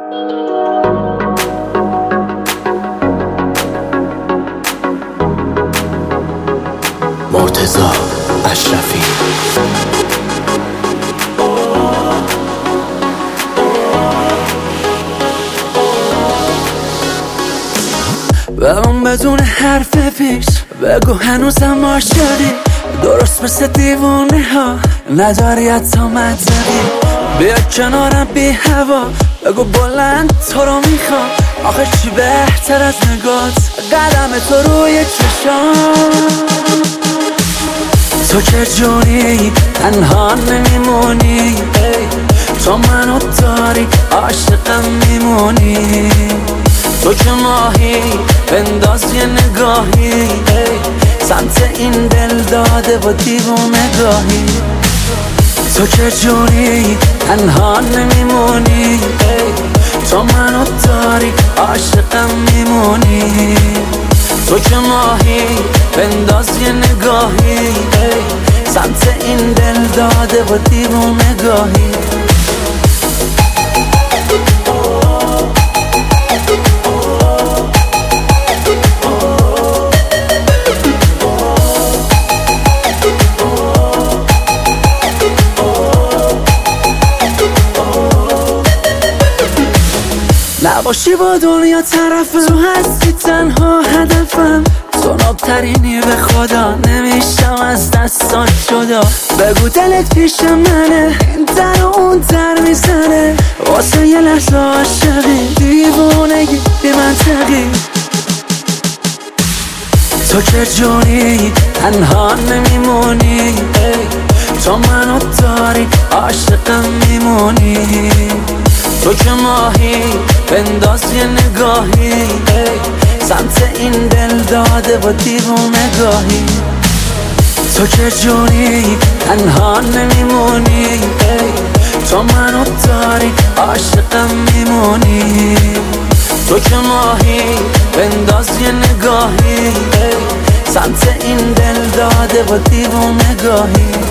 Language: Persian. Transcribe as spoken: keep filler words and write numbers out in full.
مرتضی اشرفی. بگم بدون حرف پیش، بگو هنوزم عاشقی، درست مثل دیوونه ها نداری حتی منطقی. بیا کنارم بی هوا، بگو بلند تو رو میخوام، آخه چی بهتر از نگات قدم تو روی چشام. تو که جونی تنها نمیمونی، تو منو داری عاشقم میمونی. تو که ماهی بنداز یه نگاهی سمت این دل داده و دیوونگاهی. تو که جونی تنها نمیمونی، تو منو داری عاشقم میمونی. تو که ماهی بنداز یه نگاهی سمت این دل داده و دیوونگاهی. نباشی با دنیا طرفم، تو هستی تنها هدفم، تو نابترینی به خدا، نمیشم از دستات جدا. بگو دلت پیش منه، این در و اون در میزنه، واسه یه لحظه عاشقی، دیوونگی بی منطقی. تو که جونی تنها نمیمونی، تو منو داری عاشقم میمونی. تو که ماهی بنداز یه نگاهی سمت این دل داده و دیوونگاهی. تو که جونی تنها نمیمونی، تو منو داری عاشقم میمونی. تو که ماهی بنداز یه نگاهی سمت این دل داده و دیوونگاهی.